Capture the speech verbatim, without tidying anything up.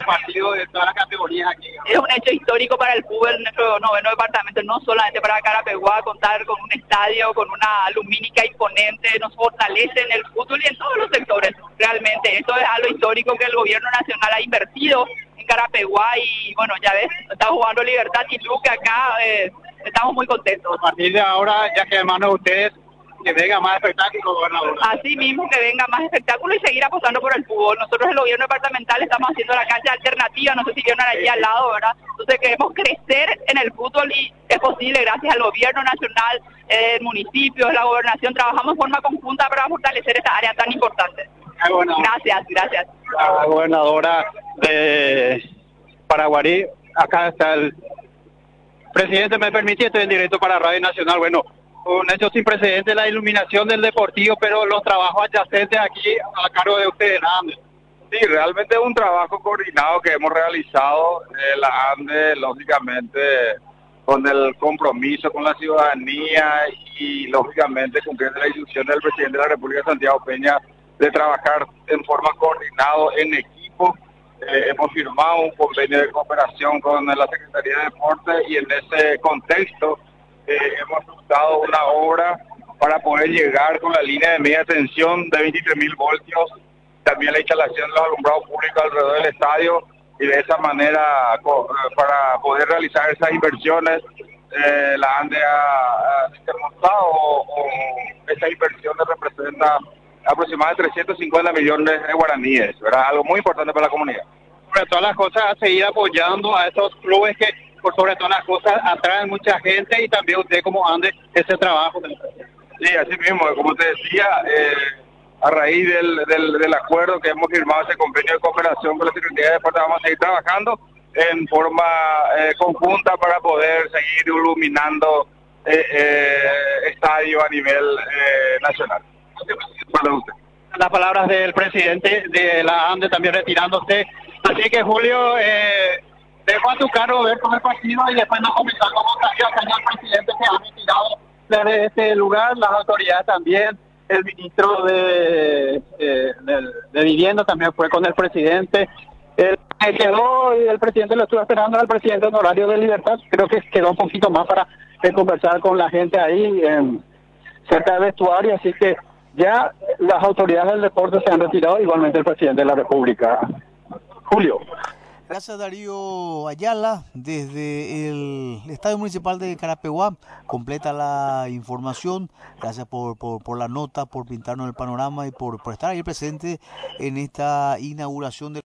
partido de todas las categorías aquí. Es un hecho histórico para el fútbol en nuestro noveno departamento, no solamente para Carapeguá, contar con un estadio, con una lumínica imponente, nos fortalece en el fútbol y en todos los sectores. Realmente, esto es algo histórico que el gobierno nacional ha invertido en Carapeguá y bueno, ya ves, está jugando Libertad y Luque acá, eh, estamos muy contentos. A partir de ahora, ya que hermanos ustedes, que venga más espectáculo, gobernador. Así mismo, que venga más espectáculo y seguir apostando por el fútbol. Nosotros el gobierno departamental estamos haciendo la cancha alternativa, no sé si vieron allí al lado, ¿verdad? Entonces queremos crecer en el fútbol y es posible gracias al gobierno nacional, el municipio, la gobernación, trabajamos en forma conjunta para fortalecer esta área tan importante. Ah, bueno. Gracias, gracias. La gobernadora de Paraguarí, acá está el presidente, me permite, estoy en directo para Radio Nacional. Bueno, un hecho sin precedentes, la iluminación del Deportivo, pero los trabajos adyacentes aquí a cargo de ustedes, Andes. Sí, realmente es un trabajo coordinado que hemos realizado, eh, la ANDE, lógicamente, con el compromiso con la ciudadanía y, lógicamente, cumpliendo la instrucción del presidente de la República, Santiago Peña, de trabajar en forma coordinada en equipo. Eh, hemos firmado un convenio de cooperación con la Secretaría de Deportes y en ese contexto eh, hemos dado una obra para poder llegar con la línea de media tensión de veintitrés mil voltios, también la instalación de los alumbrados públicos alrededor del estadio y de esa manera para poder realizar esas inversiones eh, la ANDE ha demostrado o esas inversiones representan aproximadamente trescientos cincuenta millones de guaraníes, ¿verdad? Algo muy importante para la comunidad. Sobre todas las cosas, a seguir apoyando a estos clubes que, por sobre todas las cosas, atraen mucha gente y también usted como ANDE ese trabajo. Sí, así mismo, como te decía, eh, a raíz del, del, del acuerdo que hemos firmado, ese convenio de cooperación con la Secretaría de Deportes, vamos a seguir trabajando en forma eh, conjunta para poder seguir iluminando eh, eh, estadios a nivel eh, nacional. Las palabras del presidente de la ANDE también retirándose. Así que, Julio, eh, dejo a tu cargo ver con el partido y después nos comenzamos a señor presidente que ha retirado desde este lugar, las autoridades también, el ministro de, eh, de, de Vivienda también fue con el presidente. El, quedó y el presidente lo estuvo esperando al presidente honorario de Libertad. Creo que quedó un poquito más para eh, conversar con la gente ahí en, cerca del vestuario, así que ya las autoridades del deporte se han retirado, igualmente el presidente de la República. Julio. Gracias, Darío Ayala, desde el Estadio Municipal de Carapeguá. Completa la información. Gracias por, por, por la nota, por pintarnos el panorama y por, por estar ahí presente en esta inauguración de